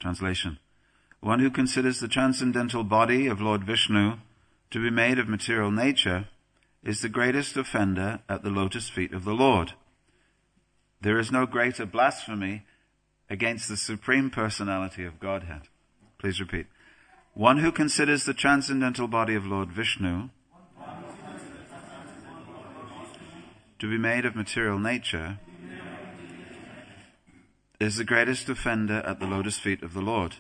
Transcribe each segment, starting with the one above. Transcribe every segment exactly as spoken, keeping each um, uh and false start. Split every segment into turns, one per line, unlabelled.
Translation. One who considers the transcendental body of Lord Vishnu to be made of material nature is the greatest offender at the lotus feet of the Lord. There is no greater blasphemy against the Supreme Personality of Godhead. Please repeat. One who considers the transcendental body of Lord Vishnu to be made of material nature is the greatest offender at the lotus feet of the Lord.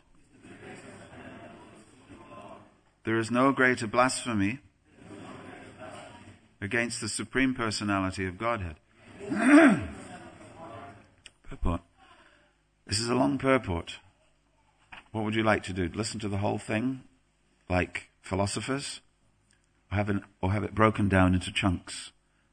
There is no greater blasphemy against the Supreme Personality of Godhead. Purport. This is a long purport. What would you like to do? Listen to the whole thing, like philosophers, or have, an, or have it broken down into chunks?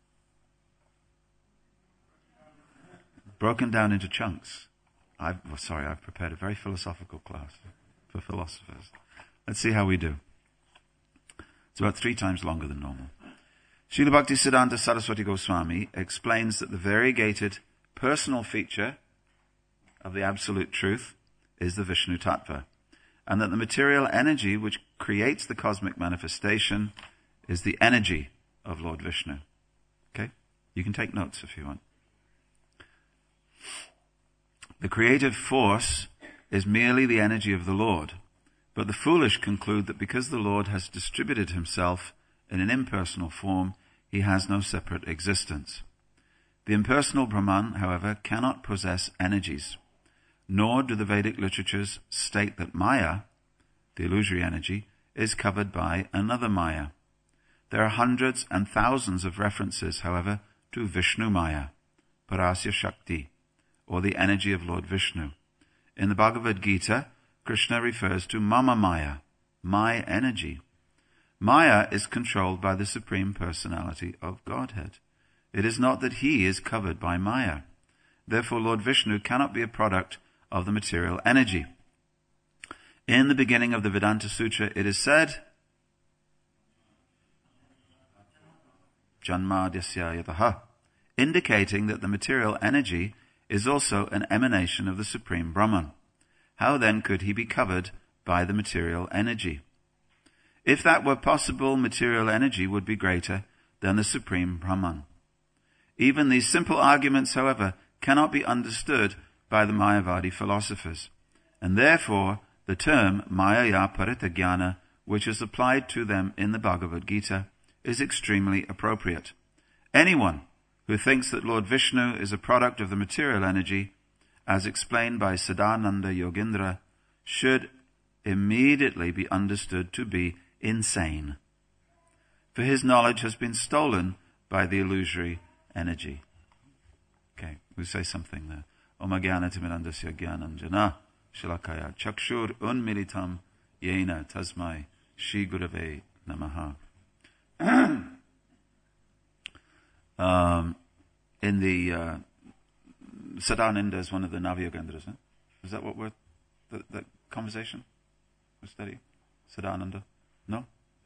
Broken down into chunks. I've, well, sorry, I've prepared a very philosophical class for philosophers. Let's see how we do. It's about three times longer than normal. Srila Bhaktisiddhanta Saraswati Goswami explains that the variegated personal feature of the Absolute Truth is the Vishnu Tattva, and that the material energy which creates the cosmic manifestation is the energy of Lord Vishnu. Okay? You can take notes if you want. The creative force is merely the energy of the Lord, but the foolish conclude that because the Lord has distributed himself in an impersonal form, he has no separate existence. The impersonal Brahman, however, cannot possess energies, nor do the Vedic literatures state that Maya, the illusory energy, is covered by another Maya. There are hundreds and thousands of references, however, to Vishnu Maya, Parasya Shakti, or the energy of Lord Vishnu. In the Bhagavad Gita, Krishna refers to Mama Maya, my energy. Maya is controlled by the Supreme Personality of Godhead. It is not that he is covered by Maya. Therefore, Lord Vishnu cannot be a product of the material energy. In the beginning of the Vedanta Sutra, it is said, Janmadhyasya yataha, indicating that the material energy is also an emanation of the Supreme Brahman. How then could he be covered by the material energy? If that were possible, material energy would be greater than the Supreme Brahman. Even these simple arguments, however, cannot be understood by the Mayavadi philosophers, and therefore the term Mayaya Parithagyana, which is applied to them in the Bhagavad Gita, is extremely appropriate. Anyone who thinks that Lord Vishnu is a product of the material energy, as explained by Sadananda Yogendra, should immediately be understood to be insane, for his knowledge has been stolen by the illusory energy. Okay, we say something there. Om Jnana Timirandasya Jnananjana Shalakaya Chakshur Unmilitam Yena Tasmai Shri Gurave Namaha. um, in the uh, Sadananda is one of the Navyogendras. Huh? Is that what we're the, the conversation we're studying? Sadananda? No?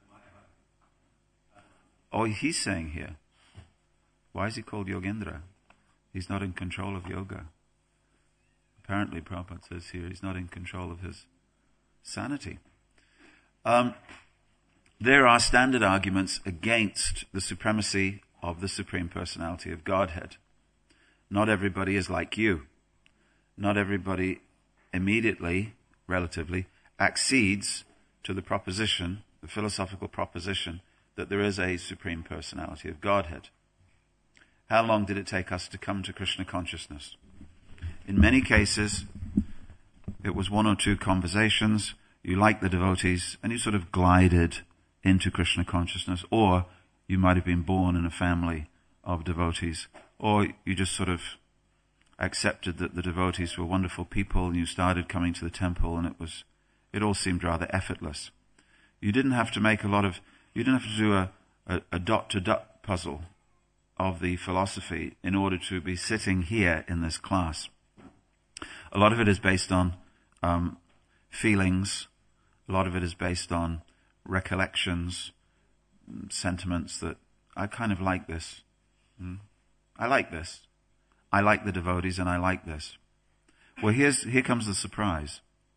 Oh, he's saying here. Why is he called Yogendra? He's not in control of yoga. Apparently, Prabhupada says here, he's not in control of his sanity. Um, there are standard arguments against the supremacy of the Supreme Personality of Godhead. Not everybody is like you. Not everybody immediately, relatively, accedes to the proposition, the philosophical proposition, that there is a Supreme Personality of Godhead. How long did it take us to come to Krishna consciousness? In many cases, it was one or two conversations, you liked the devotees, and you sort of glided into Krishna consciousness, or you might have been born in a family of devotees, or you just sort of accepted that the devotees were wonderful people, and you started coming to the temple, and it was, it all seemed rather effortless. You didn't have to make a lot of, you didn't have to do a, a, a dot-to-dot puzzle of the philosophy in order to be sitting here in this class. A lot of it is based on um, feelings. A lot of it is based on recollections, sentiments that I kind of like this. Hmm? I like this. I like the devotees and I like this. Well, here's, here comes the surprise.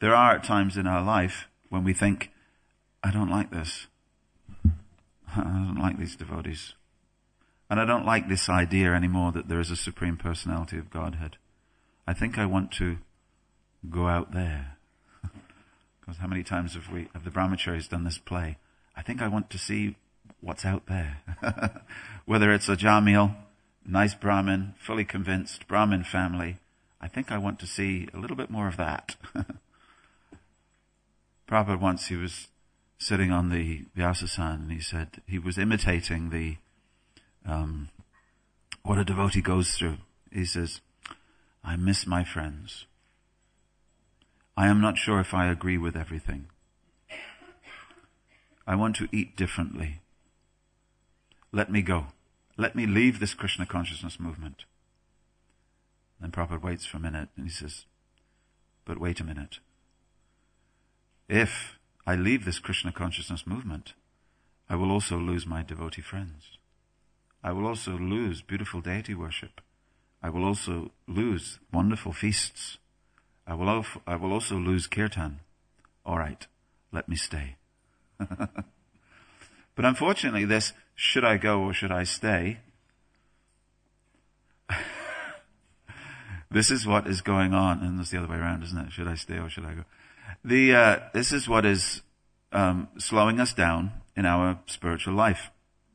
There are times in our life when we think, I don't like this. I don't like these devotees. And I don't like this idea anymore that there is a Supreme Personality of Godhead. I think I want to go out there. Because how many times have we, have the brahmacharis done this play? I think I want to see what's out there. Whether it's a Jamil, nice Brahmin, fully convinced, Brahmin family, I think I want to see a little bit more of that. Prabhupada once, he was sitting on the Vyasasan, and he said he was imitating the um, what a devotee goes through. He says, I miss my friends. I am not sure if I agree with everything. I want to eat differently. Let me go. Let me leave this Krishna consciousness movement. Then Prabhupada waits for a minute and he says, but wait a minute. If I leave this Krishna consciousness movement, I will also lose my devotee friends. I will also lose beautiful deity worship. I will also lose wonderful feasts. I will, al- I will also lose kirtan. All right, let me stay. But unfortunately, this should I go or should I stay, this is what is going on, and it's the other way around, isn't it? Should I stay or should I go? The uh, this is what is um, slowing us down in our spiritual life.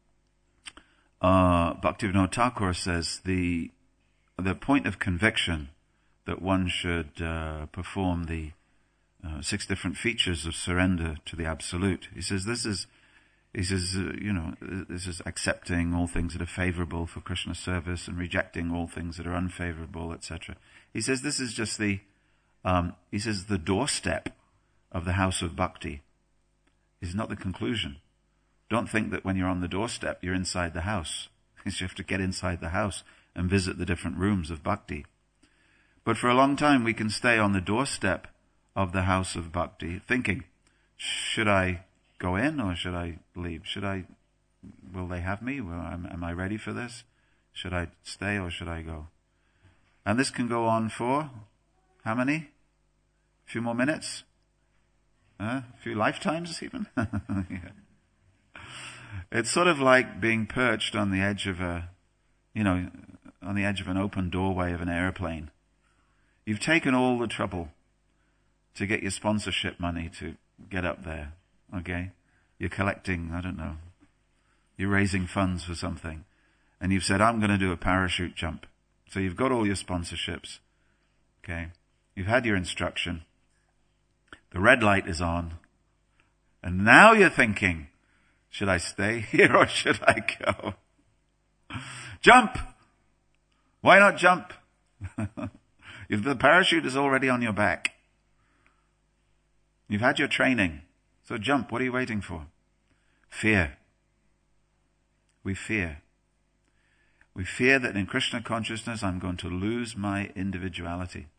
Uh, Bhaktivinoda Thakur says the the point of conviction that one should uh, perform the uh, six different features of surrender to the Absolute. He says this is, he says, uh, you know, this is accepting all things that are favorable for Krishna service and rejecting all things that are unfavorable, et cetera. He says this is just the, um, he says the doorstep of the house of bhakti. It's not the conclusion. Don't think that when you're on the doorstep, you're inside the house. You have to get inside the house and visit the different rooms of bhakti. But for a long time, we can stay on the doorstep of the house of bhakti thinking, should I go in or should I leave? Should I, will they have me? Will, am, am I ready for this? Should I stay or should I go? And this can go on for how many? A few more minutes? Uh, a few lifetimes even? Yeah. It's sort of like being perched on the edge of a, you know, on the edge of an open doorway of an airplane. You've taken all the trouble to get your sponsorship money to get up there, okay? You're collecting, I don't know, you're raising funds for something. And you've said, I'm going to do a parachute jump. So you've got all your sponsorships, okay? You've had your instruction. The red light is on. And now you're thinking, should I stay here or should I go? Jump! Why not jump? If the parachute is already on your back. You've had your training. So jump. What are you waiting for? Fear. We fear. We fear that in Krishna consciousness I'm going to lose my individuality.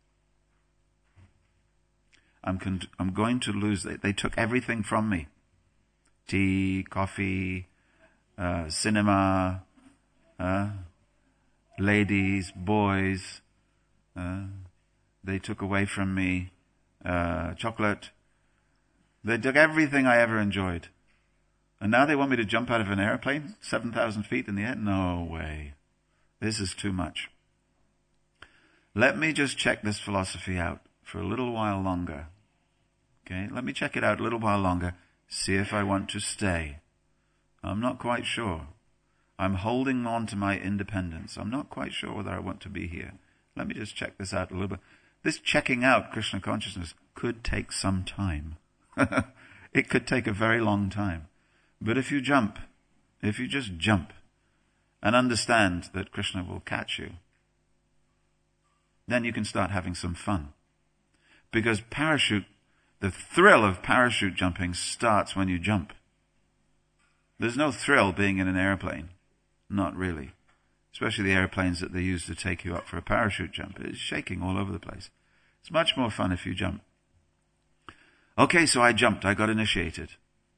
I'm, con- I'm going to lose, they, they took everything from me. Tea, coffee, uh, cinema, uh, ladies, boys. Uh, they took away from me uh, chocolate. They took everything I ever enjoyed. And now they want me to jump out of an airplane, seven thousand feet in the air? No way. This is too much. Let me just check this philosophy out for a little while longer. Okay, let me check it out a little while longer. See if I want to stay. I'm not quite sure. I'm holding on to my independence. I'm not quite sure whether I want to be here. Let me just check this out a little bit. This checking out Krishna consciousness could take some time. It could take a very long time. But if you jump, if you just jump and understand that Krishna will catch you, then you can start having some fun. Because parachute, the thrill of parachute jumping starts when you jump. There's no thrill being in an airplane. Not really. Especially the airplanes that they use to take you up for a parachute jump. It's shaking all over the place. It's much more fun if you jump. Okay, so I jumped. I got initiated.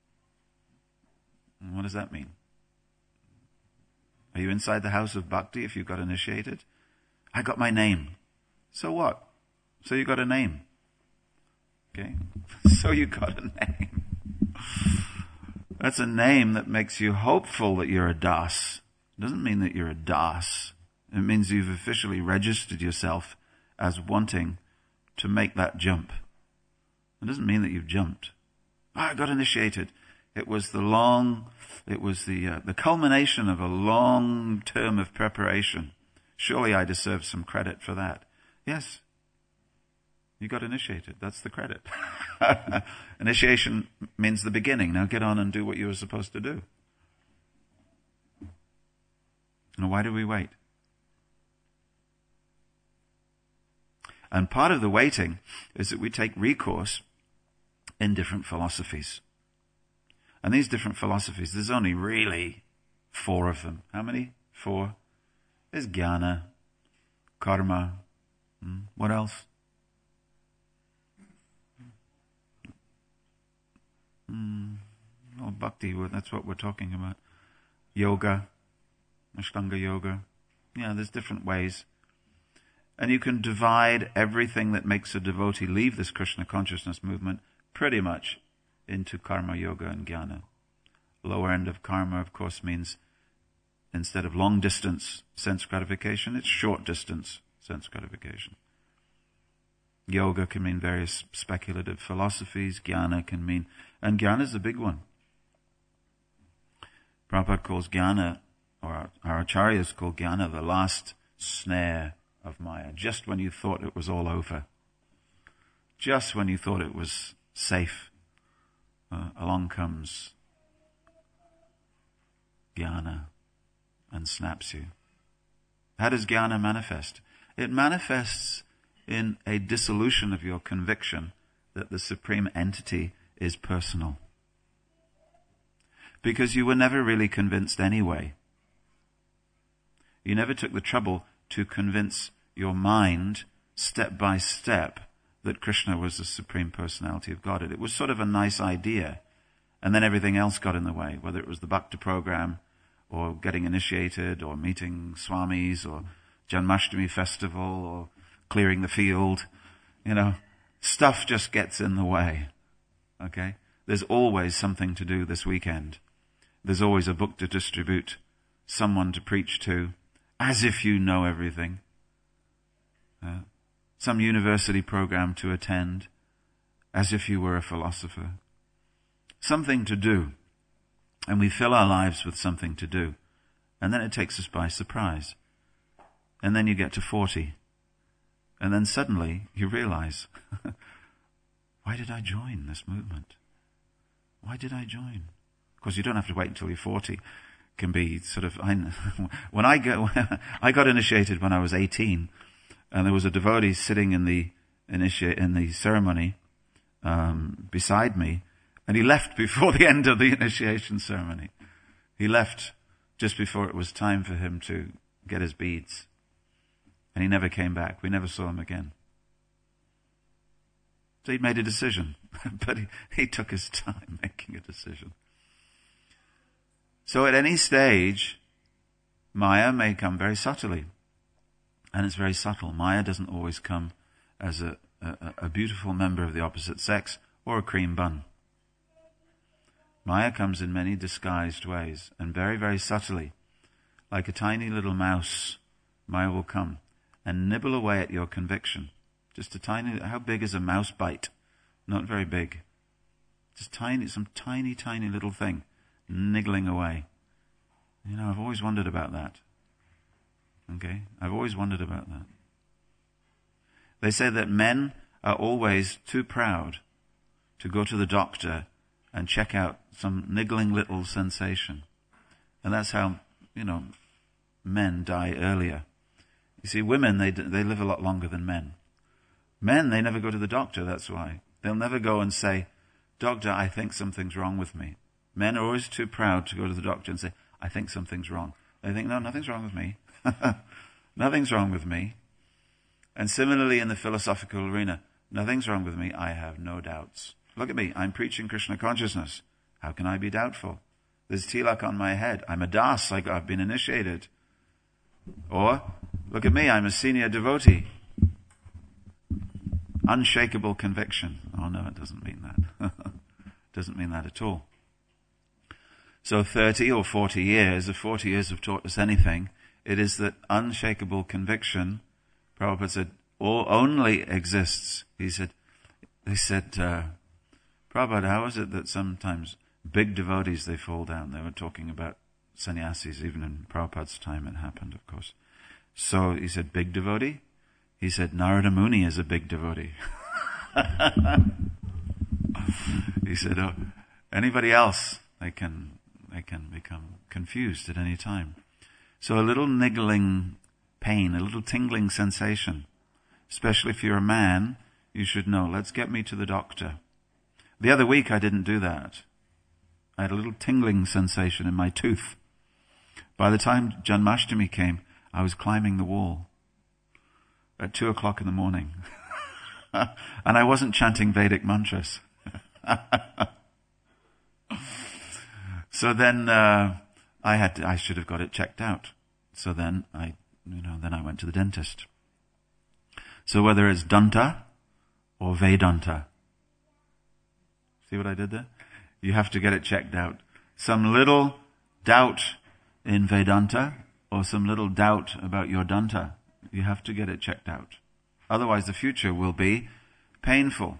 What does that mean? Are you inside the house of bhakti if you got initiated? I got my name. So what? So you got a name. Okay? So you got a name. That's a name that makes you hopeful that you're a das. It doesn't mean that you're a das. It means you've officially registered yourself as wanting to make that jump. It doesn't mean that you've jumped. Oh, I got initiated. It was the long, it was the uh, the culmination of a long term of preparation. Surely I deserve some credit for that. Yes. You got initiated. That's the credit. Initiation means the beginning. Now get on and do what you were supposed to do. And why do we wait? And part of the waiting is that we take recourse in different philosophies. And these different philosophies, there's only really four of them. How many? Four. There's jnana, karma. Hmm. What else? Hmm. Oh, bhakti, that's what we're talking about. Yoga, Ashtanga yoga. Yeah, there's different ways. And you can divide everything that makes a devotee leave this Krishna consciousness movement pretty much into karma, yoga, and jnana. Lower end of karma, of course, means instead of long distance sense gratification, it's short distance sense gratification. Yoga can mean various speculative philosophies. Jnana can mean, and jnana is a big one. Prabhupada calls jnana, or our, our acharyas call jnana, the last snare of Maya. Just when you thought it was all over. Just when you thought it was safe. Uh, along comes jnana and snaps you. How does jnana manifest? It manifests in a dissolution of your conviction that the supreme entity is personal. Because you were never really convinced anyway. You never took the trouble to convince your mind step by step that Krishna was the Supreme Personality of Godhead. It was sort of a nice idea, and then everything else got in the way, whether it was the Bhakti program, or getting initiated, or meeting swamis, or Janmashtami festival, or clearing the field. You know, stuff just gets in the way. Okay? There's always something to do this weekend. There's always a book to distribute, someone to preach to, as if you know everything. Uh, some university program to attend, as if you were a philosopher. Something to do. And we fill our lives with something to do. And then it takes us by surprise. And then you get to forty. And then suddenly you realize, why did I join this movement? Why did I join? Of course, you don't have to wait until you're forty. It can be sort of, I, when I got, I got initiated when I was eighteen, and there was a devotee sitting in the initiate, in the ceremony, um, beside me, and he left before the end of the initiation ceremony. He left just before it was time for him to get his beads. And he never came back. We never saw him again. So he'd made a decision, but he, he took his time making a decision. So at any stage, Maya may come very subtly. And it's very subtle. Maya doesn't always come as a, a, a beautiful member of the opposite sex or a cream bun. Maya comes in many disguised ways and very, very subtly. Like a tiny little mouse, Maya will come and nibble away at your conviction. Just a tiny, how big is a mouse bite? Not very big. Just tiny, some tiny, tiny little thing niggling away. You know, I've always wondered about that. Okay? I've always wondered about that. They say that men are always too proud to go to the doctor and check out some niggling little sensation. And that's how, you know, men die earlier. You see, women, they they live a lot longer than men. Men, they never go to the doctor, that's why. They'll never go and say, "Doctor, I think something's wrong with me." Men are always too proud to go to the doctor and say, "I think something's wrong." They think, "No, nothing's wrong with me." Nothing's wrong with me. And similarly in the philosophical arena, nothing's wrong with me. I have no doubts. Look at me. I'm preaching Krishna consciousness. How can I be doubtful? There's tilak on my head. I'm a das. Like I've been initiated. Or, look at me. I'm a senior devotee. Unshakable conviction. Oh no, it doesn't mean that. It doesn't mean that at all. So thirty or forty years, if forty years have taught us anything, it is that unshakable conviction, Prabhupada said, all only exists. He said, they said, uh, Prabhupada, how is it that sometimes big devotees, they fall down? They were talking about sannyasis, even in Prabhupada's time it happened, of course. So he said, big devotee? He said, Narada Muni is a big devotee. He said, oh, anybody else, they can, they can become confused at any time. So a little niggling pain, a little tingling sensation, especially if you're a man, you should know, let's get me to the doctor. The other week I didn't do that. I had a little tingling sensation in my tooth. By the time Janmashtami came, I was climbing the wall at two o'clock in the morning. And I wasn't chanting Vedic mantras. So then uh, I had to, I should have got it checked out. So then I, you know, then I went to the dentist. So whether it's Danta or Vedanta, see what I did there? You have to get it checked out. Some little doubt in Vedanta or some little doubt about your Danta, you have to get it checked out. Otherwise the future will be painful.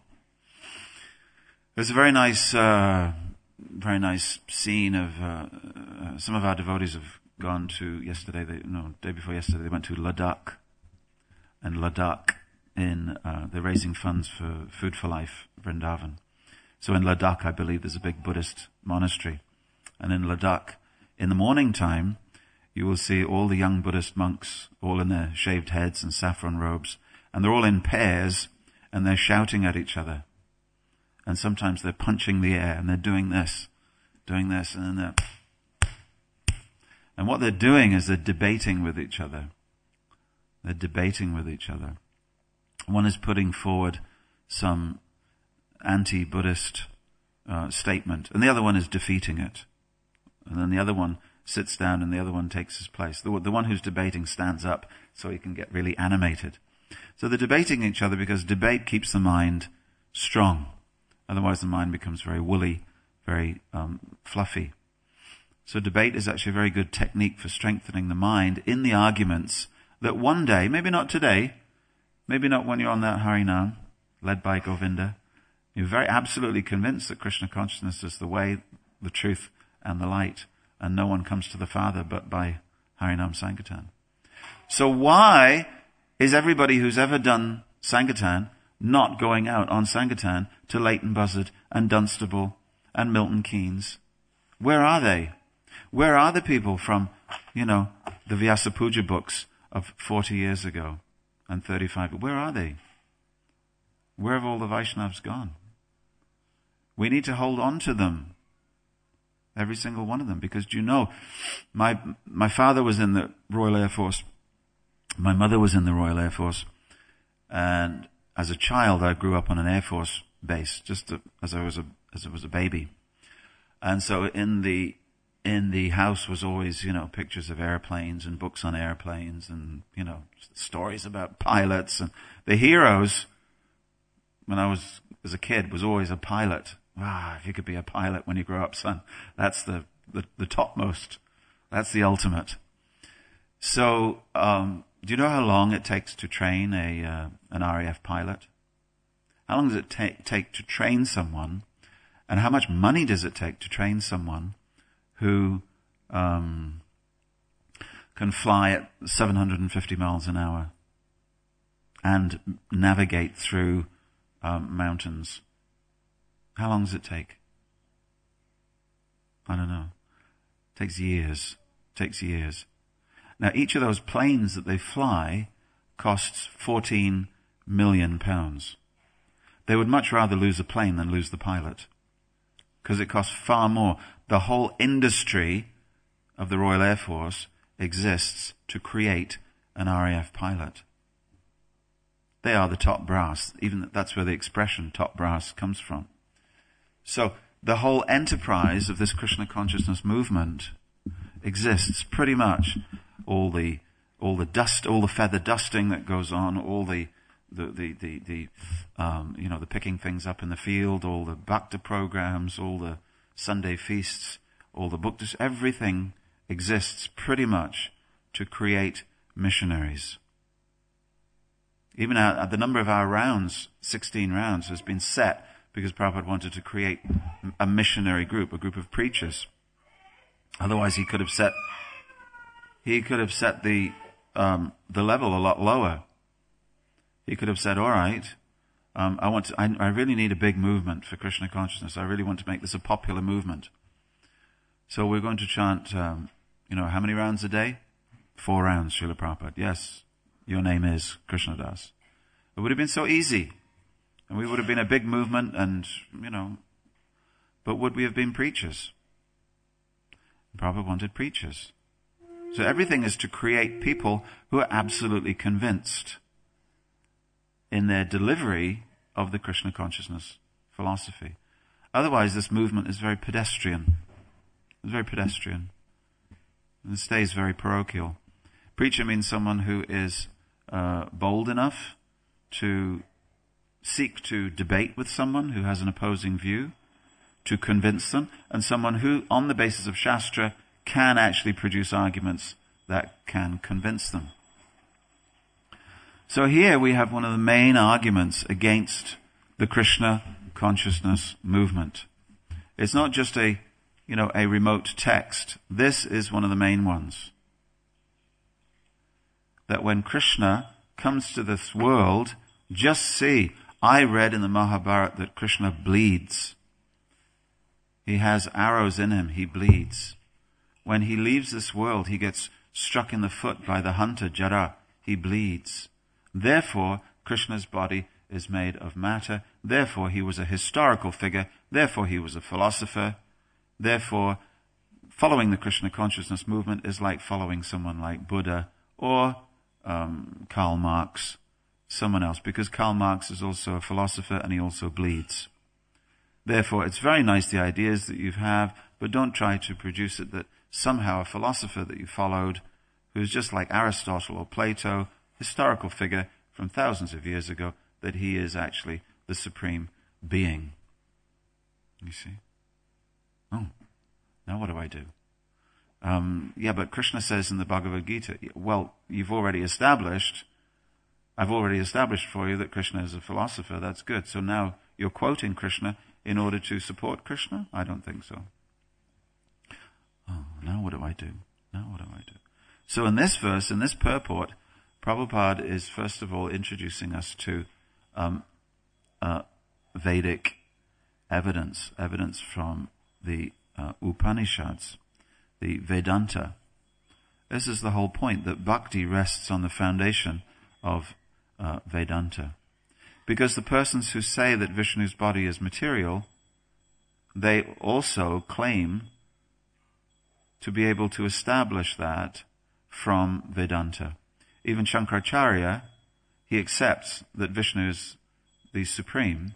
There's a very nice, uh, very nice scene of, uh, uh, some of our devotees have gone to, yesterday, they, no, day before yesterday, they went to Ladakh. And Ladakh in, uh, they're raising funds for Food for Life, Vrindavan. So in Ladakh, I believe there's a big Buddhist monastery. And in Ladakh, in the morning time, you will see all the young Buddhist monks, all in their shaved heads and saffron robes, and they're all in pairs, and they're shouting at each other. And sometimes they're punching the air, and they're doing this, doing this, and then they're... And what they're doing is they're debating with each other. They're debating with each other. One is putting forward some anti-Buddhist uh, statement, and the other one is defeating it. And then the other one sits down, and the other one takes his place. The, the one who's debating stands up so he can get really animated. So they're debating each other because debate keeps the mind strong. Otherwise the mind becomes very woolly, very um, fluffy. So debate is actually a very good technique for strengthening the mind in the arguments that one day, maybe not today, maybe not when you're on that Harinam, led by Govinda, you're very absolutely convinced that Krishna consciousness is the way, the truth, and the light, and no one comes to the Father but by Harinam Sankirtan. So why is everybody who's ever done Sankirtan not going out on Sankirtan to Leighton Buzzard and Dunstable and Milton Keynes? Where are they? Where are the people from, you know, the Vyasa Puja books of forty years ago and thirty-five? Where are they? Where have all the Vaishnavas gone? We need to hold on to them. Every single one of them. Because, do you know, my, my father was in the Royal Air Force. My mother was in the Royal Air Force. And as a child, I grew up on an Air Force base, just to, as I was a, as I was a baby. And so in the, in the house was always, you know, pictures of airplanes and books on airplanes and, you know, stories about pilots. And the heroes, when I was, as a kid, was always a pilot. Ah, if you could be a pilot when you grow up, son, that's the, the, the topmost. That's the ultimate. So, um, do you know how long it takes to train a, uh, an R A F pilot? How long does it ta- take to train someone? And how much money does it take to train someone who, um, can fly at seven hundred fifty miles an hour and navigate through, um, mountains? How long does it take? I don't know. It takes years. It takes years. Now, each of those planes that they fly costs fourteen million pounds. They would much rather lose a plane than lose the pilot, because it costs far more. The whole industry of the Royal Air Force exists to create an R A F pilot. They are the top brass. Even that's where the expression top brass comes from. So the whole enterprise of this Krishna consciousness movement exists pretty much. All the, all the dust, all the feather dusting that goes on, all the, the the the, the um, you know the picking things up in the field, all the bhakti programs, all the Sunday feasts, all the book, everything exists pretty much to create missionaries. Even our, the number of our rounds, sixteen rounds, has been set because Prabhupada wanted to create a missionary group, a group of preachers. Otherwise, he could have set he could have set the um, the level a lot lower. He could have said, "All right, um, I want to, I, I really need a big movement for Krishna consciousness. I really want to make this a popular movement. So we're going to chant, um, you know, how many rounds a day? Four rounds, Srila Prabhupada. Yes, your name is Krishnadas." It would have been so easy. And we would have been a big movement and, you know, but would we have been preachers? Prabhupada wanted preachers. So everything is to create people who are absolutely convinced in their delivery of the Krishna consciousness philosophy. Otherwise, this movement is very pedestrian. It's very pedestrian. And it stays very parochial. Preacher means someone who is uh, bold enough to seek to debate with someone who has an opposing view, to convince them, and someone who, on the basis of Shastra, can actually produce arguments that can convince them. So here we have one of the main arguments against the Krishna consciousness movement. It's not just a, you know, a remote text. This is one of the main ones. That when Krishna comes to this world, just see, I read in the Mahabharata that Krishna bleeds. He has arrows in him, he bleeds. When he leaves this world, he gets struck in the foot by the hunter, Jara, he bleeds. Therefore, Krishna's body is made of matter. Therefore, he was a historical figure. Therefore, he was a philosopher. Therefore, following the Krishna consciousness movement is like following someone like Buddha or um, Karl Marx, someone else, because Karl Marx is also a philosopher and he also bleeds. Therefore, it's very nice the ideas that you have, but don't try to produce it that somehow a philosopher that you followed, who's just like Aristotle or Plato, historical figure from thousands of years ago, that he is actually the supreme being. You see? Oh, now what do I do? Um, yeah, but Krishna says in the Bhagavad Gita, well, you've already established, I've already established for you that Krishna is a philosopher. That's good. So now you're quoting Krishna in order to support Krishna? I don't think so. Oh, now what do I do? Now what do I do? So in this verse, in this purport, Prabhupada is first of all introducing us to um, uh, Vedic evidence, evidence from the uh, Upanishads, the Vedanta. This is the whole point, that bhakti rests on the foundation of uh, Vedanta. Because the persons who say that Vishnu's body is material, they also claim to be able to establish that from Vedanta. Even Shankaracharya, he accepts that Vishnu is the supreme,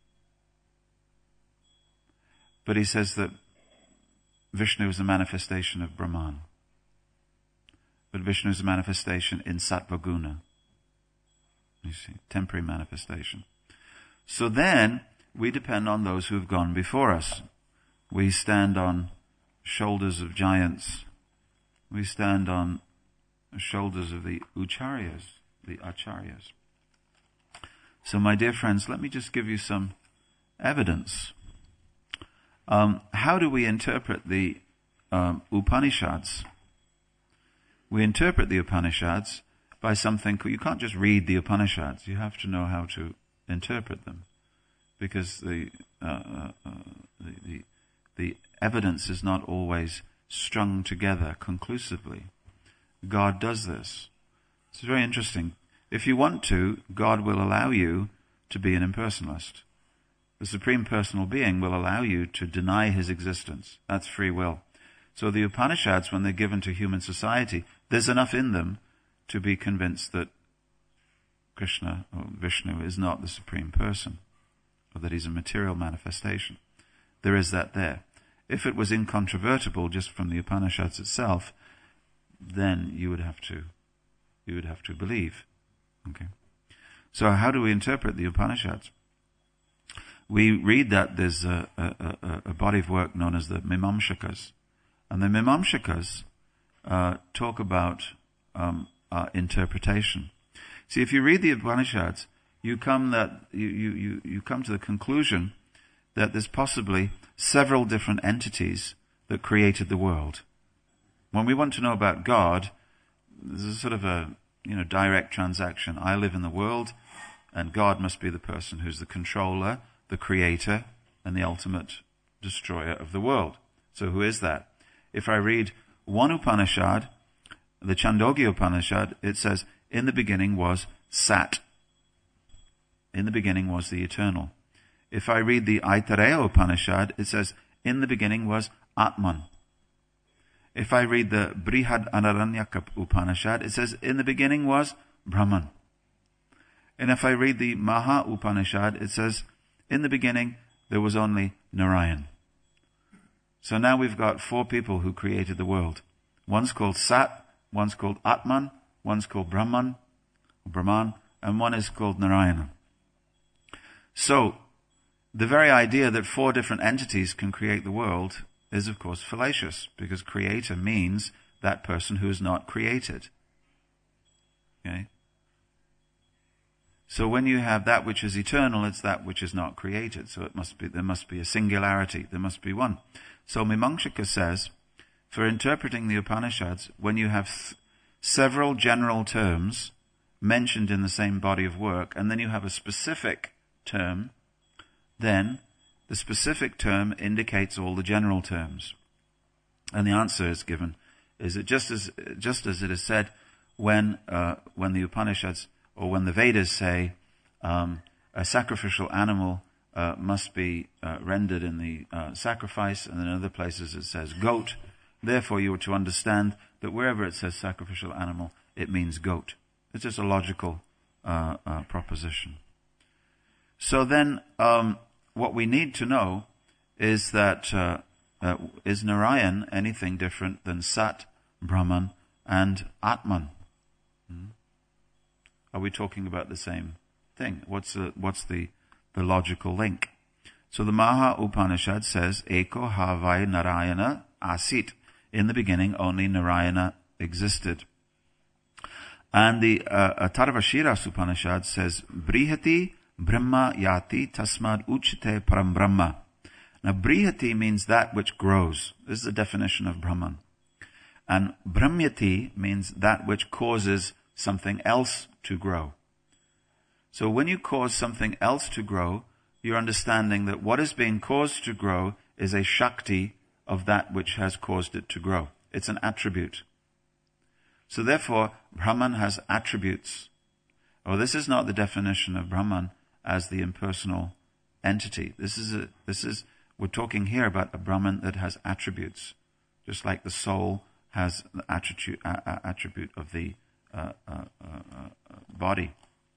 but he says that Vishnu is a manifestation of Brahman. But Vishnu is a manifestation in Sattva Guna. You see, temporary manifestation. So then, we depend on those who have gone before us. We stand on shoulders of giants. We stand on the shoulders of the Ucharyas, the Acharyas. So my dear friends, let me just give you some evidence. Um, how do we interpret the um, Upanishads? We interpret the Upanishads by something, you can't just read the Upanishads, you have to know how to interpret them. Because the, uh, uh, the, the, the evidence is not always strung together conclusively. God does this. It's very interesting. If you want to, God will allow you to be an impersonalist. The Supreme Personal Being will allow you to deny His existence. That's free will. So the Upanishads, when they're given to human society, there's enough in them to be convinced that Krishna or Vishnu is not the Supreme Person, or that He's a material manifestation. There is that there. If it was incontrovertible just from the Upanishads itself, then you would have to, you would have to believe. Okay. So how do we interpret the Upanishads? We read that there's a, a, a, a body of work known as the Mimamsakas. And the Mimamsakas uh, talk about um, uh, interpretation. See, if you read the Upanishads, you come that you, you, you, you come to the conclusion that there's possibly several different entities that created the world. When we want to know about God, there's a sort of a you know direct transaction. I live in the world, and God must be the person who's the controller, the creator, and the ultimate destroyer of the world. So who is that? If I read one Upanishad, the Chandogya Upanishad, it says, in the beginning was Sat. In the beginning was the eternal. If I read the Aitareya Upanishad, it says, in the beginning was Atman. If I read the Brihad Anaranyaka Upanishad, it says, in the beginning was Brahman. And if I read the Maha Upanishad, it says, in the beginning there was only Narayan. So now we've got four people who created the world. One's called Sat, one's called Atman, one's called Brahman, Brahman, and one is called Narayana. So, the very idea that four different entities can create the world is of course fallacious, because creator means that person who is not created. Okay? So when you have that which is eternal, it's that which is not created. So it must be, there must be a singularity, there must be one. So Mimamsaka says, for interpreting the Upanishads, when you have th- several general terms mentioned in the same body of work, and then you have a specific term, then the specific term indicates all the general terms. And the answer is given, is that just as, just as it is said when, uh, when the Upanishads, or when the Vedas say, um, a sacrificial animal, uh, must be, uh, rendered in the, uh, sacrifice, and in other places it says goat. Therefore you are to understand that wherever it says sacrificial animal, it means goat. It's just a logical, uh, uh proposition. So then, um, what we need to know is that, uh, uh, is Narayan anything different than Sat, Brahman, and Atman? Hmm? Are we talking about the same thing? What's the, what's the, the logical link? So the Maha Upanishad says, Eko Havai Narayana Asit. In the beginning, only Narayana existed. And the uh, Atharvashira Upanishad says, Brihati Brahma Yati Tasmad Uchite Param Brahma. Now, Brihati means that which grows. This is the definition of Brahman. And Brahmyati means that which causes something else to grow. So when you cause something else to grow, you're understanding that what is being caused to grow is a Shakti of that which has caused it to grow. It's an attribute. So therefore, Brahman has attributes. Oh, this is not the definition of Brahman as the impersonal entity. This is a, this is, we're talking here about a Brahman that has attributes, just like the soul has the attribute, uh, attribute of the uh, uh, uh, body.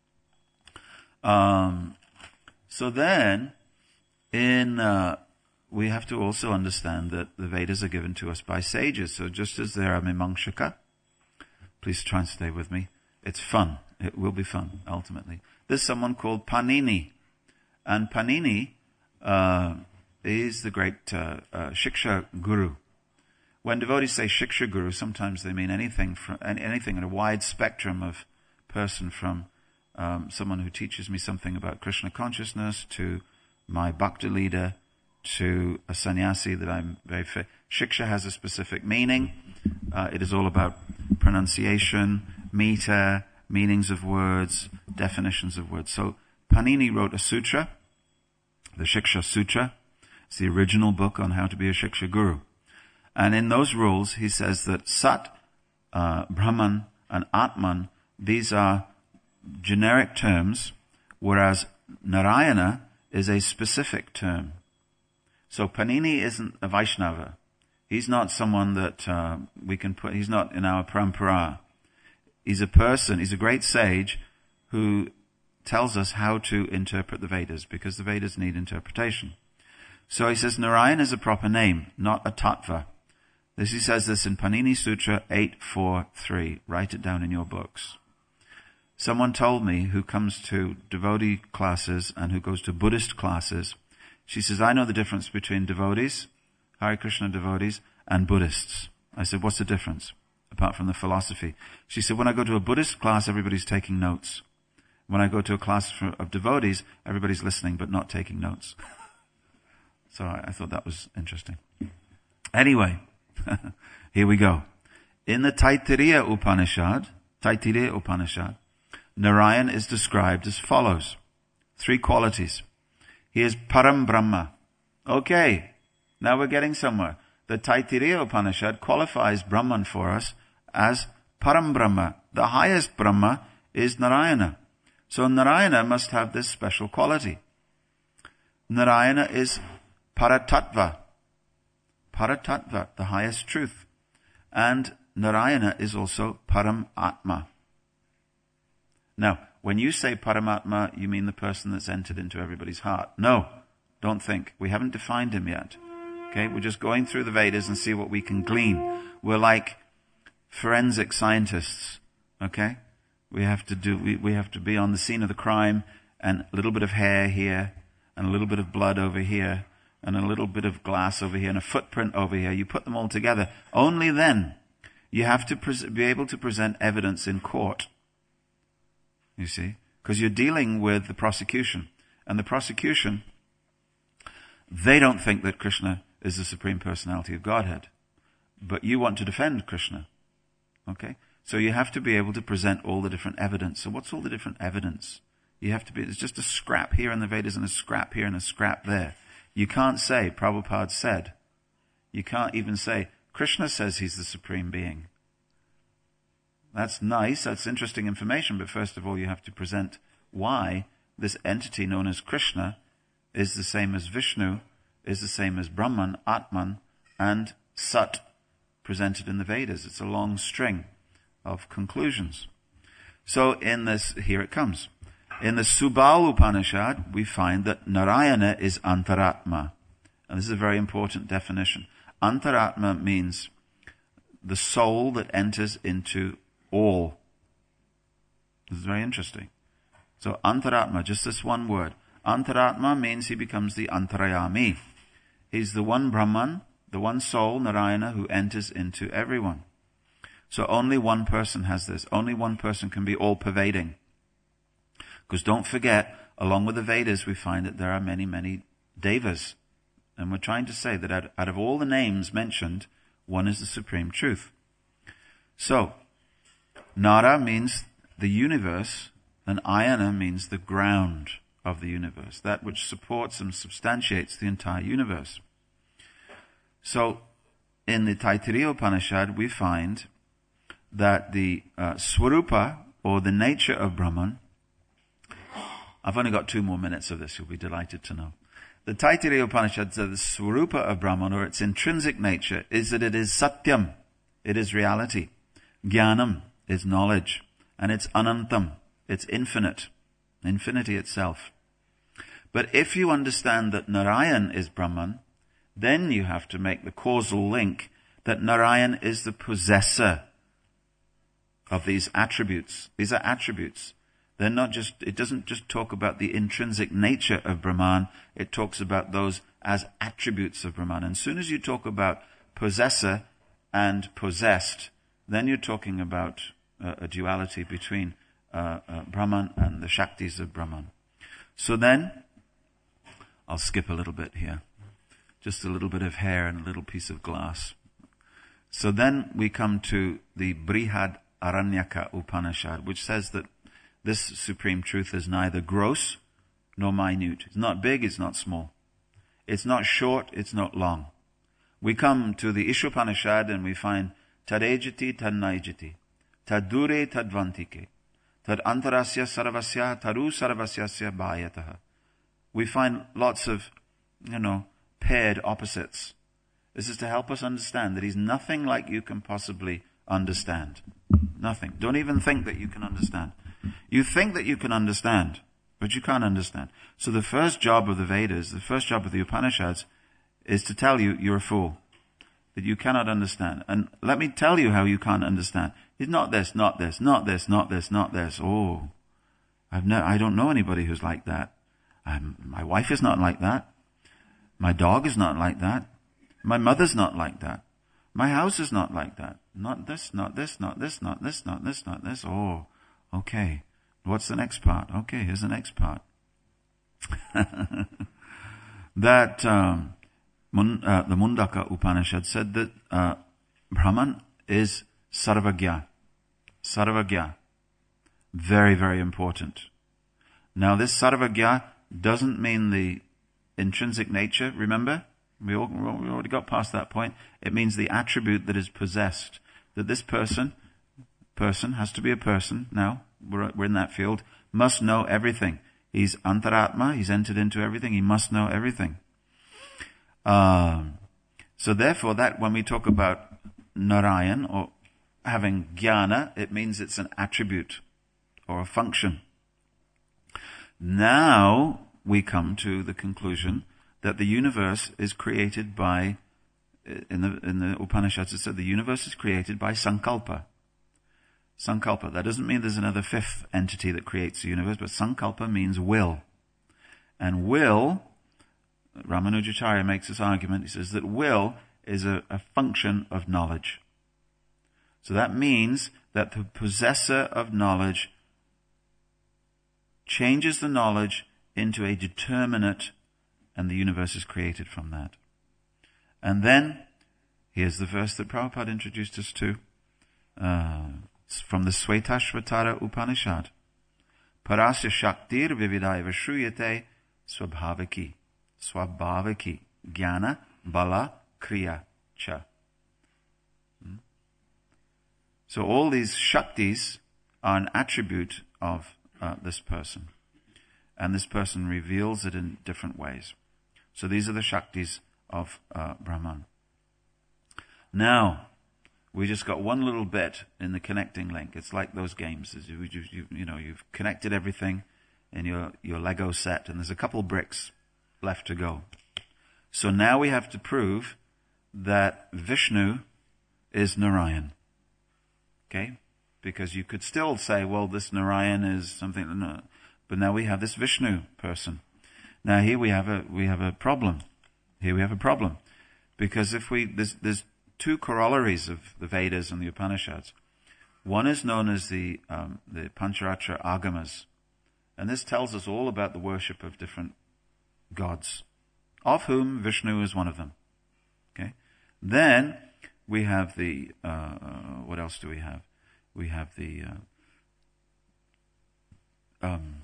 Um, so then, in uh, we have to also understand that the Vedas are given to us by sages. So just as there are Mimamsaka, please try and stay with me. It's fun. It will be fun, ultimately. There's someone called Panini. And Panini uh, is the great uh, uh, Shiksha Guru. When devotees say Shiksha Guru, sometimes they mean anything from anything in a wide spectrum of person, from um, someone who teaches me something about Krishna consciousness, to my bhakti leader, to a sannyasi that I'm very fa- Shiksha has a specific meaning. Uh, it is all about pronunciation, meter, meanings of words, definitions of words. So Panini wrote a sutra, the Shiksha Sutra. It's the original book on how to be a Shiksha Guru. And in those rules, he says that Sat, uh, Brahman, and Atman, these are generic terms, whereas Narayana is a specific term. So Panini isn't a Vaishnava. He's not someone that uh, we can put, he's not in our parampara. He's a person, he's a great sage who tells us how to interpret the Vedas, because the Vedas need interpretation. So he says Narayan is a proper name, not a tattva. This, he says this in Panini Sutra eight four three. Write it down in your books. Someone told me who comes to devotee classes and who goes to Buddhist classes, she says, I know the difference between devotees, Hare Krishna devotees, and Buddhists. I said, what's the difference, apart from the philosophy? She said, when I go to a Buddhist class, everybody's taking notes. When I go to a class for, of devotees, everybody's listening but not taking notes. So I, I thought that was interesting. Anyway, here we go. In the Taittiriya Upanishad, Taittiriya Upanishad, Narayan is described as follows. Three qualities. He is Param Brahma. Okay, now we're getting somewhere. The Taittiriya Upanishad qualifies Brahman for us as Param Brahma. The highest Brahma is Narayana. So Narayana must have this special quality. Narayana is Paratattva. Paratattva, the highest truth. And Narayana is also Param Atma. Now, when you say Paramatma, you mean the person that's entered into everybody's heart. No, don't think. We haven't defined him yet. Okay, we're just going through the Vedas and see what we can glean. We're like forensic scientists. Okay, we have to do. We, we have to be on the scene of the crime, and a little bit of hair here, and a little bit of blood over here, and a little bit of glass over here, and a footprint over here. You put them all together. Only then you have to pres- be able to present evidence in court. You see, because you're dealing with the prosecution, and the prosecution, they don't think that Krishna is the Supreme Personality of Godhead, but you want to defend Krishna. Okay, so you have to be able to present all the different evidence. So what's all the different evidence? You have to be. It's just a scrap here in the Vedas and a scrap here and a scrap there. You can't say Prabhupada said. You can't even say Krishna says he's the Supreme Being. That's nice, that's interesting information, but first of all you have to present why this entity known as Krishna is the same as Vishnu, is the same as Brahman, Atman, and Sat presented in the Vedas. It's a long string of conclusions. So in this, here it comes. In the Subal Upanishad, we find that Narayana is Antaratma. And this is a very important definition. Antaratma means the soul that enters into all. This is very interesting. So Antaratma, just this one word. Antaratma means he becomes the Antarayami. He's the one Brahman, the one soul, Narayana, who enters into everyone. So only one person has this. Only one person can be all-pervading. Because don't forget, along with the Vedas, we find that there are many, many devas. And we're trying to say that out, out of all the names mentioned, one is the supreme truth. So, Nara means the universe, and Ayana means the ground of the universe, that which supports and substantiates the entire universe. So, in the Taittiriya Upanishad, we find that the uh, Swarupa, or the nature of Brahman, I've only got two more minutes of this, you'll be delighted to know. The Taittiriya Upanishad says the Swarupa of Brahman, or its intrinsic nature, is that it is Satyam, it is reality. Jnanam is knowledge, and it's Anantam, it's infinite, infinity itself. But if you understand that Narayan is Brahman, then you have to make the causal link that Narayan is the possessor of these attributes. These are attributes. They're not just, it doesn't just talk about the intrinsic nature of Brahman, it talks about those as attributes of Brahman. And as soon as you talk about possessor and possessed, then you're talking about uh, a duality between uh, uh, Brahman and the Shaktis of Brahman. So then, I'll skip a little bit here. Just a little bit of hair and a little piece of glass. So then we come to the Brihad Aranyaka Upanishad, which says that this supreme truth is neither gross nor minute. It's not big, it's not small. It's not short, it's not long. We come to the Ishopanishad and we find Tadejati Tadnaijati, Tadure Tadvantike, Tad Antarasya Sarvasya Taru Sarvasyasya Bhayataha. We find lots of, you know, paired opposites. This is to help us understand that he's nothing like you can possibly understand. Nothing. Don't even think that you can understand. You think that you can understand, but you can't understand. So the first job of the Vedas, the first job of the Upanishads, is to tell you you're a fool, that you cannot understand. And let me tell you how you can't understand. It's not this, not this, not this, not this, not this. Oh, I've no, I don't know anybody who's like that. I'm, my wife is not like that. My dog is not like that. My mother's not like that. My house is not like that. Not this, not this, not this, not this, not this, not this. Oh, okay. What's the next part? Okay, here's the next part. that um, Mun, uh, the Mundaka Upanishad said that uh, Brahman is Sarvagya. Sarvagya. Very, very important. Now this Sarvagya doesn't mean the intrinsic nature, remember? We, all, we already got past that point. It means the attribute that is possessed. That this person, person has to be a person now, we're, we're in that field, must know everything. He's Antaratma, he's entered into everything, he must know everything. Um, so therefore that when we talk about Narayan or having jnana, it means it's an attribute or a function. Now we come to the conclusion that the universe is created by, in the, in the Upanishads it said the universe is created by Sankalpa. Sankalpa. That doesn't mean there's another fifth entity that creates the universe, but Sankalpa means will. And will, Ramanujacharya makes this argument, he says that will is a, a function of knowledge. So that means that the possessor of knowledge changes the knowledge into a determinate, and the universe is created from that. And then, here's the verse that Prabhupada introduced us to, uh, it's from the Svetashvatara Upanishad. Parasya Shaktir Vividaiva Shruyate Swabhavaki. Swabhavaki. Jnana Bala Kriya Cha. Hmm? So all these Shaktis are an attribute of uh, this person. And this person reveals it in different ways. So these are the Shaktis of uh, Brahman. Now, we just got one little bit in the connecting link. It's like those games. You, you, you, you know, you've connected everything in your, your Lego set, and there's a couple bricks left to go. So now we have to prove that Vishnu is Narayan. Okay? Because you could still say, well, this Narayan is something, no, but now we have this Vishnu person. Now here we have a, we have a problem. Here we have a problem. Because if we, there's, there's two corollaries of the Vedas and the Upanishads. One is known as the, um, the Pancharatra Agamas. And this tells us all about the worship of different gods, of whom Vishnu is one of them. Okay? Then we have the, uh, what else do we have? We have the, uh, um,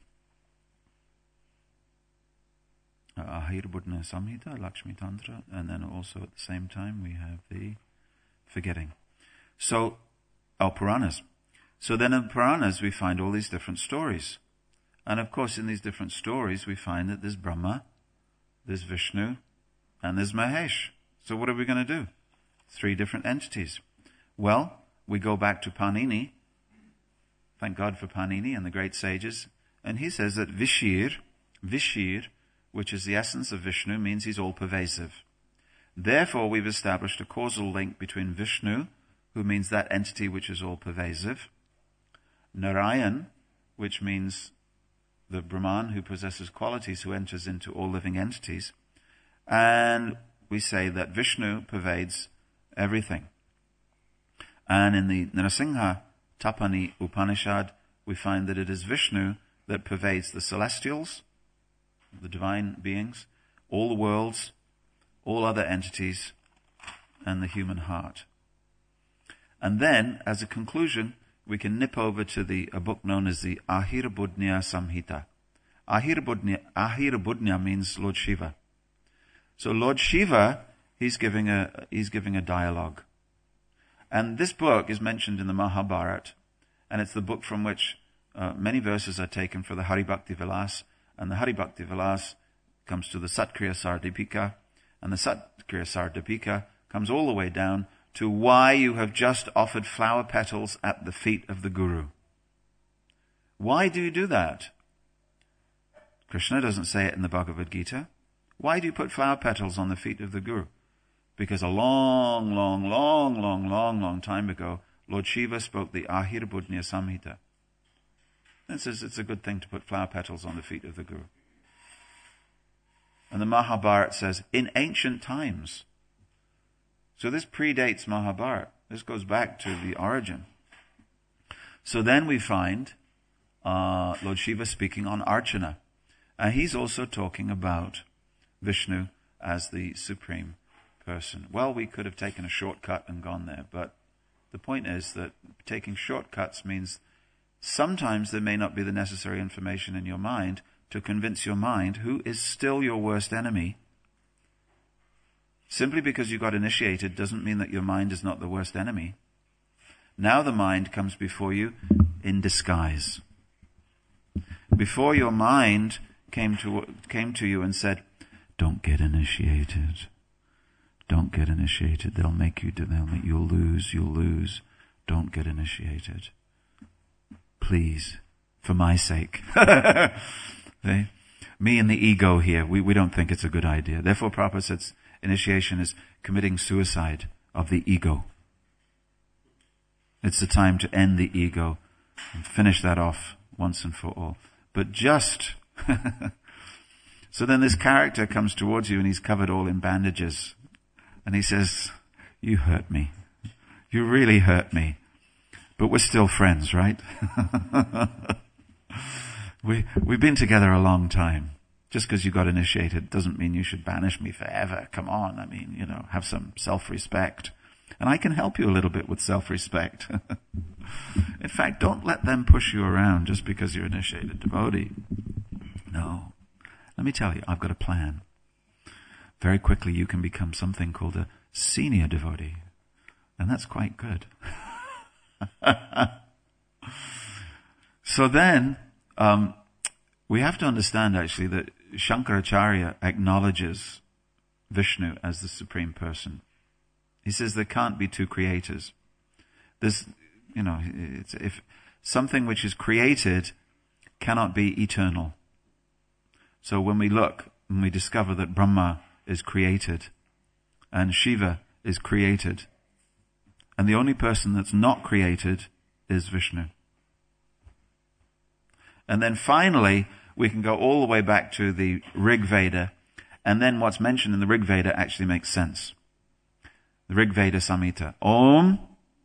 Ahirbudna Samhita, Lakshmi Tantra, and then also at the same time we have the forgetting. So, our Puranas. So then in the Puranas we find all these different stories. And of course in these different stories we find that there's Brahma, there's Vishnu, and there's Mahesh. So what are we going to do? Three different entities. Well, we go back to Panini. Thank God for Panini and the great sages. And he says that Vishir, Vishir, which is the essence of Vishnu, means he's all-pervasive. Therefore, we've established a causal link between Vishnu, who means that entity which is all-pervasive, Narayan, which means the Brahman who possesses qualities, who enters into all living entities, and we say that Vishnu pervades everything. And in the Nrsimha Tapani Upanishad, we find that it is Vishnu that pervades the celestials, the divine beings, all the worlds, all other entities, and the human heart. And then, as a conclusion, we can nip over to the a book known as the Ahirbudnya Samhita. Ahirbudnya, Ahirbudnya means Lord Shiva. So Lord Shiva, he's giving a he's giving a dialogue. And this book is mentioned in the Mahabharata, and it's the book from which uh, many verses are taken for the Hari Bhakti Vilas. And the Hari Bhakti Vilas comes to the Satkriya Sardipika, and the Satkriya Sardipika comes all the way down to why you have just offered flower petals at the feet of the Guru. Why do you do that? Krishna doesn't say it in the Bhagavad Gita. Why do you put flower petals on the feet of the Guru? Because a long, long, long, long, long, long time ago, Lord Shiva spoke the Ahirbudnya Samhita. It says it's a good thing to put flower petals on the feet of the Guru. And the Mahabharata says, in ancient times. So this predates Mahabharata. This goes back to the origin. So then we find uh, Lord Shiva speaking on Archana. And he's also talking about Vishnu as the supreme person. Well, we could have taken a shortcut and gone there, but the point is that taking shortcuts means sometimes there may not be the necessary information in your mind to convince your mind, who is still your worst enemy. Simply because you got initiated doesn't mean that your mind is not the worst enemy. Now the mind comes before you in disguise. Before your mind came to came to you and said, don't get initiated. Don't get initiated. They'll make you do they'll make you'll lose, you'll lose. Don't get initiated. Please, for my sake. Okay? Me and the ego here, we, we don't think it's a good idea. Therefore, Prabhupada says initiation is committing suicide of the ego. It's the time to end the ego and finish that off once and for all. But just... So then this character comes towards you and he's covered all in bandages. And he says, you hurt me. You really hurt me. But we're still friends, right? we, we've been together a long time. Just because you got initiated doesn't mean you should banish me forever. Come on, I mean, you know, have some self-respect. And I can help you a little bit with self-respect. In fact, don't let them push you around just because you're initiated devotee. No. Let me tell you, I've got a plan. Very quickly you can become something called a senior devotee. And that's quite good. So then, um, we have to understand actually that Shankaracharya acknowledges Vishnu as the supreme person. He says there can't be two creators. There's, you know, it's, if something which is created cannot be eternal. So when we look and we discover that Brahma is created and Shiva is created, and the only person that's not created is Vishnu. And then finally, we can go all the way back to the Rig Veda, and then what's mentioned in the Rig Veda actually makes sense. The Rig Veda Samhita. Om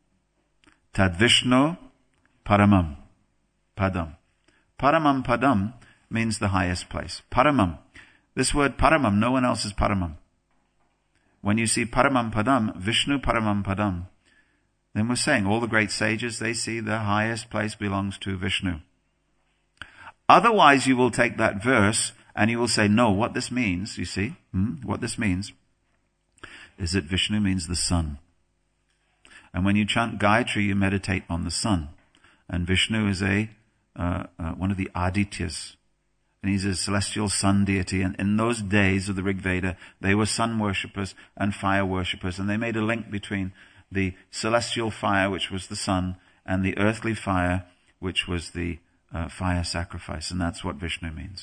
Tad Vishnu Paramam Padam. Paramam Padam means the highest place. Paramam. This word Paramam, no one else is Paramam. When you see Paramam Padam, Vishnu Paramam Padam, then we're saying all the great sages, they see the highest place belongs to Vishnu. Otherwise you will take that verse and you will say, no, what this means, you see, hmm, what this means is that Vishnu means the sun. And when you chant Gayatri, you meditate on the sun. And Vishnu is a uh, uh, one of the Adityas. And he's a celestial sun deity. And in those days of the Rig Veda, they were sun worshippers and fire worshippers. And they made a link between the celestial fire, which was the sun, and the earthly fire, which was the uh, fire sacrifice. And that's what Vishnu means.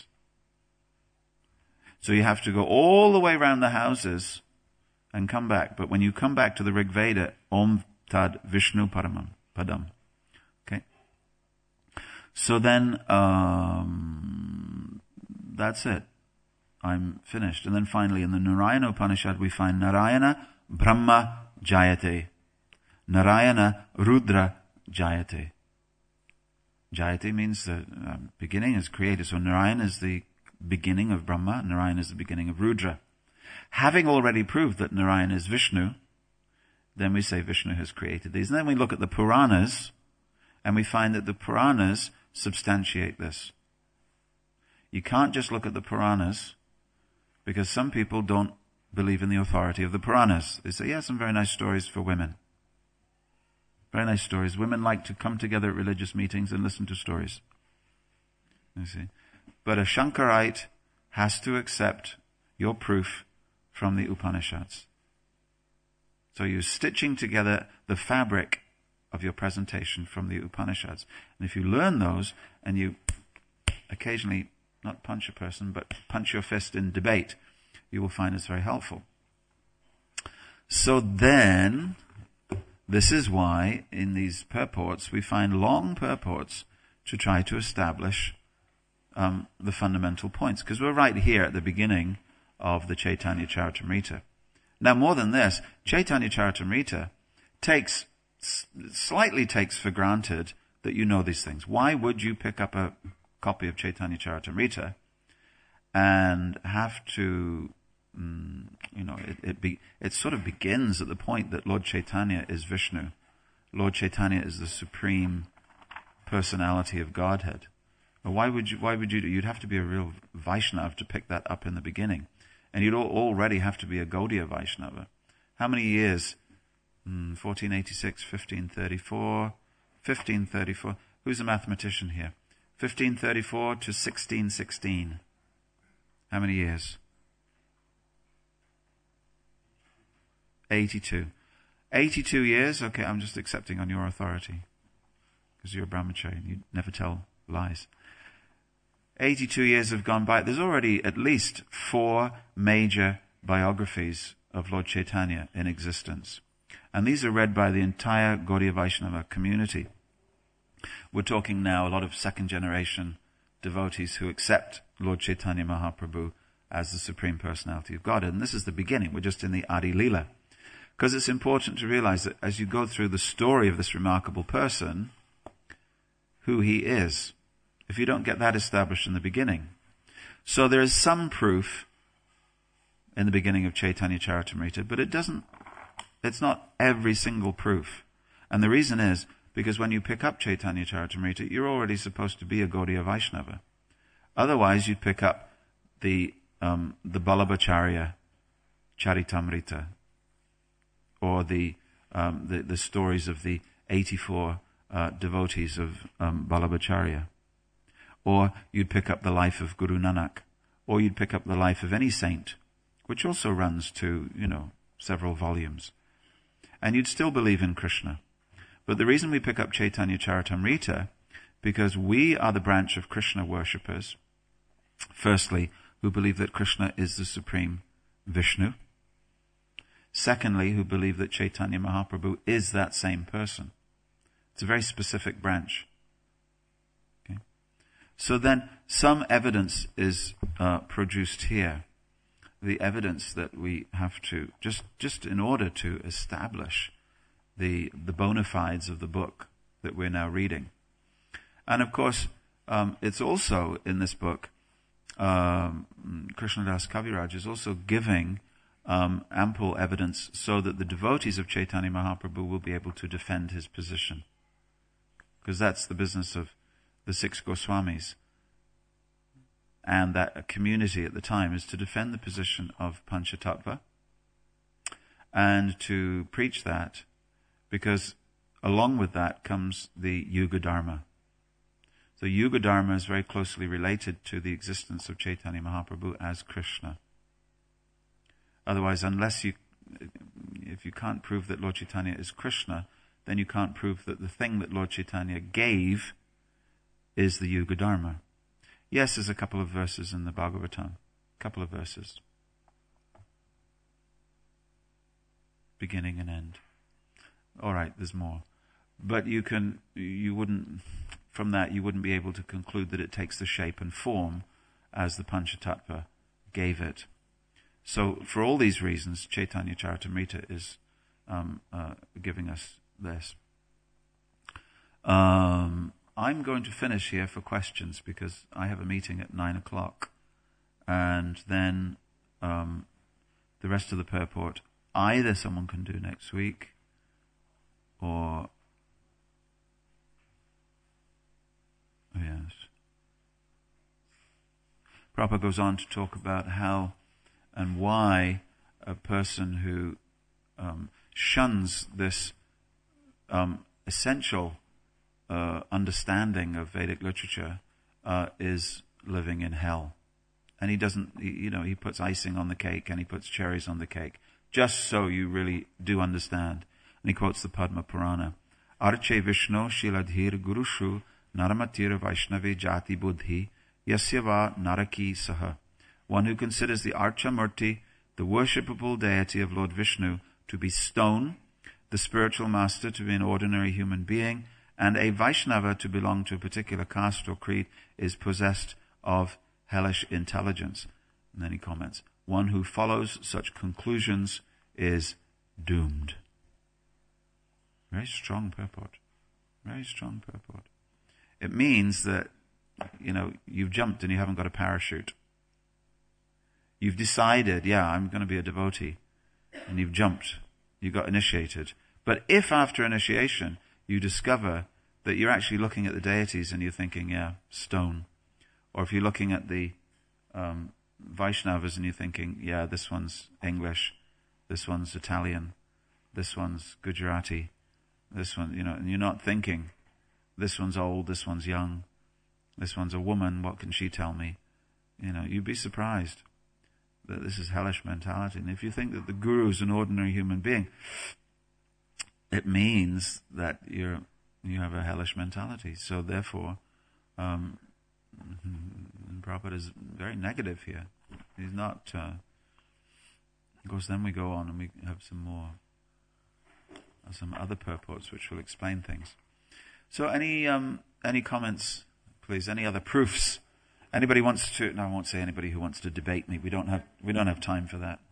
So you have to go all the way around the houses and come back. But when you come back to the Rig Veda, Om Tad Vishnu Paramam Padam. Okay? So then, um, that's it. I'm finished. And then finally in the Narayana Upanishad we find Narayana Brahma Jayate. Narayana Rudra Jayate. Jayate means the um, beginning is created. So Narayana is the beginning of Brahma. Narayana is the beginning of Rudra. Having already proved that Narayana is Vishnu, then we say Vishnu has created these. And then we look at the Puranas, and we find that the Puranas substantiate this. You can't just look at the Puranas, because some people don't believe in the authority of the Puranas. They say, yeah, some very nice stories for women. Very nice stories. Women like to come together at religious meetings and listen to stories. You see. But a Shankarite has to accept your proof from the Upanishads. So you're stitching together the fabric of your presentation from the Upanishads. And if you learn those and you occasionally not punch a person, but punch your fist in debate, you will find it's very helpful. So then, this is why in these purports we find long purports to try to establish um, the fundamental points. Because we're right here at the beginning of the Chaitanya Charitamrita. Now, more than this, Chaitanya Charitamrita takes, slightly takes for granted that you know these things. Why would you pick up a copy of Chaitanya Charitamrita and have to, mm, you know, it, it, be, it sort of begins at the point that Lord Chaitanya is Vishnu. Lord Chaitanya is the supreme personality of Godhead. Well, why would you, why would you do? You'd have to be a real Vaishnava to pick that up in the beginning. And you'd already have to be a Gaudiya Vaishnava. How many years? Mm, fourteen eighty-six, fifteen thirty-four, fifteen thirty-four. Who's a mathematician here? fifteen thirty-four to sixteen sixteen. How many years? eighty-two. eighty-two years? Okay, I'm just accepting on your authority. Because you're a brahmachari and you never tell lies. eighty-two years have gone by. There's already at least four major biographies of Lord Chaitanya in existence. And these are read by the entire Gaudiya Vaishnava community. We're talking now a lot of second generation devotees who accept Lord Chaitanya Mahaprabhu as the Supreme Personality of Godhead. And this is the beginning. We're just in the Adi Leela. Because it's important to realize that as you go through the story of this remarkable person, who he is, if you don't get that established in the beginning. So there is some proof in the beginning of Chaitanya Charitamrita, but it doesn't, it's not every single proof. And the reason is because when you pick up Chaitanya Charitamrita, you're already supposed to be a Gaudiya Vaishnava. Otherwise, you'd pick up the um, the Vallabhacharya Charitamrita, or the, um, the the stories of the eighty-four uh, devotees of um, Vallabhacharya. Or you'd pick up the life of Guru Nanak, or you'd pick up the life of any saint, which also runs to, you know, several volumes. And you'd still believe in Krishna. But the reason we pick up Chaitanya Charitamrita, because we are the branch of Krishna worshippers, firstly, who believe that Krishna is the supreme Vishnu. Secondly, who believe that Chaitanya Mahaprabhu is that same person. It's a very specific branch. Okay? So then, some evidence is uh, produced here. The evidence that we have to, just, just in order to establish the, the bona fides of the book that we're now reading. And of course, um, it's also in this book, um, Krishnadas Kaviraj is also giving um, ample evidence so that the devotees of Chaitanya Mahaprabhu will be able to defend his position. Because that's the business of the six Goswamis. And that community at the time is to defend the position of Panchatattva and to preach that, because along with that comes the Yuga Dharma. So Yuga Dharma is very closely related to the existence of Chaitanya Mahaprabhu as Krishna. Otherwise, unless you, if you can't prove that Lord Chaitanya is Krishna, then you can't prove that the thing that Lord Chaitanya gave is the Yuga Dharma. Yes, there's a couple of verses in the Bhagavatam. A couple of verses. Beginning and end. All right, there's more. But you can, you wouldn't, from that you wouldn't be able to conclude that it takes the shape and form as the Panchatattva gave it. So for all these reasons, Chaitanya Charitamrita is um, uh, giving us this. Um... I'm going to finish here for questions because I have a meeting at nine o'clock. And then um, the rest of the purport, either someone can do next week or... Oh, yes. Prabhupada goes on to talk about how and why a person who um, shuns this um, essential Uh, understanding of Vedic literature uh, is living in hell. And he doesn't, he, you know, he puts icing on the cake and he puts cherries on the cake, just so you really do understand. And he quotes the Padma Purana. Arche Vishnu shiladhir gurushu naramatir vaishnavi jati buddhi yasyava naraki saha. One who considers the Archa Murti, the worshipable deity of Lord Vishnu, to be stone, the spiritual master to be an ordinary human being, And a Vaishnava, to belong to a particular caste or creed, is possessed of hellish intelligence. And then he comments, one who follows such conclusions is doomed. Very strong purport. Very strong purport. It means that, you know, you've jumped and you haven't got a parachute. You've decided, yeah, I'm going to be a devotee. And you've jumped. You got initiated. But if after initiation you discover that you're actually looking at the deities and you're thinking, yeah, stone. Or if you're looking at the um, Vaishnavas and you're thinking, yeah, this one's English, this one's Italian, this one's Gujarati, this one, you know, and you're not thinking, this one's old, this one's young, this one's a woman, what can she tell me? You know, you'd be surprised that this is hellish mentality. And if you think that the guru is an ordinary human being, it means that you're you have a hellish mentality. So therefore, um, Prabhupada is very negative here. He's not. Uh, of course, then we go on and we have some more, some other purports which will explain things. So, any um, any comments, please? Any other proofs? Anybody wants to? No, I won't say anybody who wants to debate me. We don't have we don't have time for that.